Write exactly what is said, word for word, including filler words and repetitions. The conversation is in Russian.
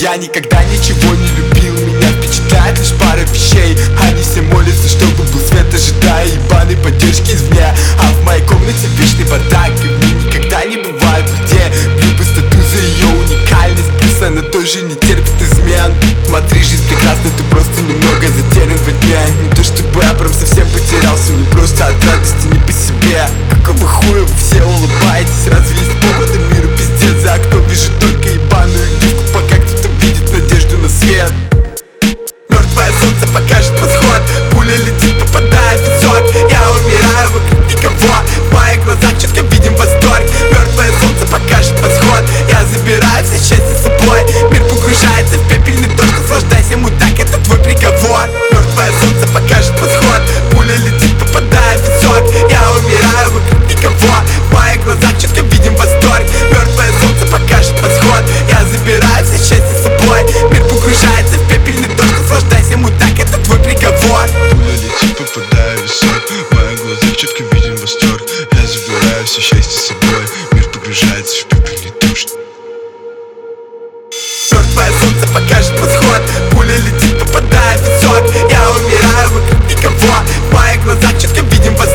Я никогда ничего не любил, меня впечатляет лишь пара вещей. Они все молятся, чтобы был свет, ожидая ебаной поддержки извне. А в моей комнате вечный бардак, и в ней никогда не бывает где. Бью пустоту за ее уникальность, плюс она тоже не терпит измен. Смотри, жизнь прекрасна, ты просто немного затерян во тьме. Не то чтобы я прям совсем потерялся, мне просто от радости не по себе. Какого хуя вы все улыбаетесь, разве есть поводы миру пиздец? За окном вижу только ебаную гифку, пока кто-то видит надежду на свет. Мертвое солнце покажет восход, пуля летит, попадает в висок. Я умираю, вокруг никого, в моих глазах четко видим восторг. Мертвое солнце покажет восход, я забираю все счастье с собой. Мир погружается в пепельный дождь, наслаждайся, мудак, это твой приговор. Мертвое солнце покажет восход, пуля летит, попадает в висок. Я умираю, вокруг никого, в моих глазах четко видим восторг. Мертвое солнце покажет восход, я забираю все счастье с собой. Мир погружается в пепельный дождь, наслаждайся, мудак, это твой приговор. Пуля летит, попадая в висок, в моих глазах четко виден восторг. Я забираю все счастье с собой, мир погружается в пепельный дождь. Мертвое солнце покажет восход, пуля летит, попадая в висок. Я умираю, вокруг никого, в моих глазах четко видим восторг.